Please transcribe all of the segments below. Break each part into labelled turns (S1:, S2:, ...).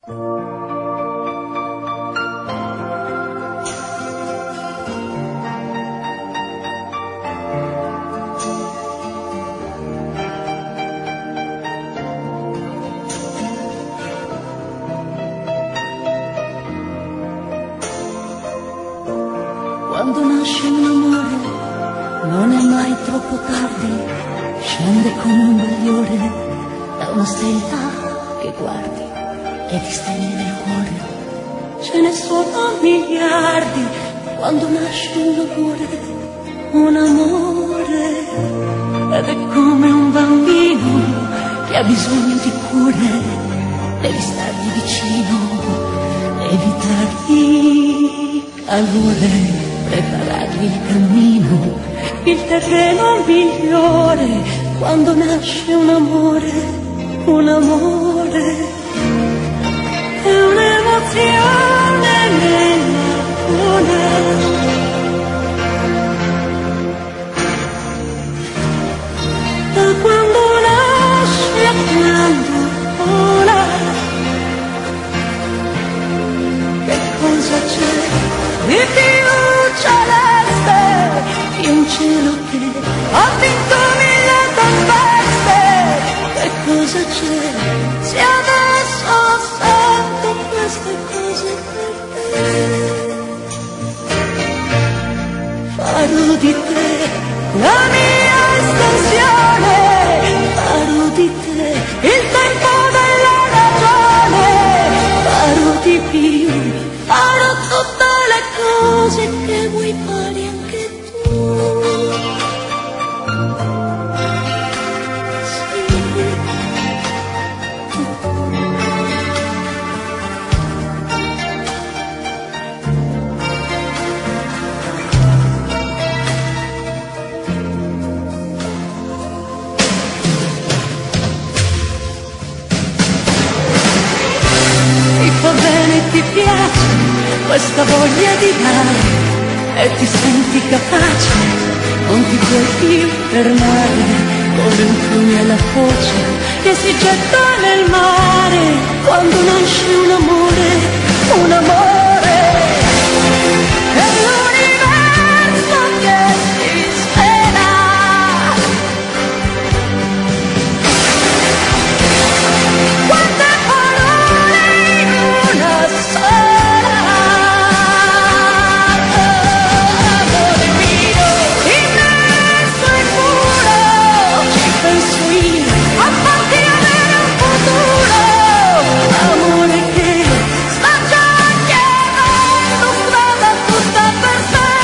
S1: Quando nasce un amore non è mai troppo tardi, scende come un bagliore da una stella che guardi e ti stende nel cuore. Ce ne sono miliardi quando nasce un amore, ed è come un bambino che ha bisogno di cure, devi stargli vicino, devi dargli calore, preparargli il cammino, il terreno migliore. Quando nasce un amore è un'emozione nella cuna. Da quando nasce a quando vola, che cosa c'è di più celeste, di un cielo che ha vinto 1000 tempeste? Che cosa c'è se adesso sento queste cose per te? Farò di te la mia estensione, farò di te il tempo della ragione, farò di più, farò tutte le cose che vuoi fare anche tu. Ti fa bene, ti piace questa voglia di dare e ti senti capace, non ti puoi più fermare, come un fiume alla foce che si getta nel mare. Quando nasce un amore è l'universo che si svela. Quante parole in una sola. Amore mio, immenso e puro, ci penso io, appartiene un futuro. Amore che sta già chiamando strada tutta per sé.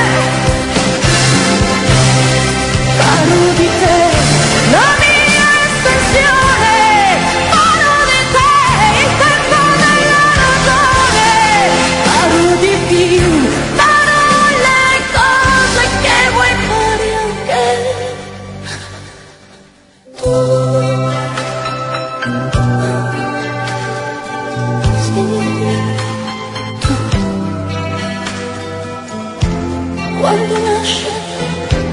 S1: Farò di te la mia estensione, farò di te il tempo della ragione, farò di più, farò le cose che vuoi fare anche tu.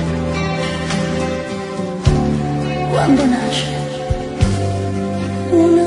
S1: Quando nasce un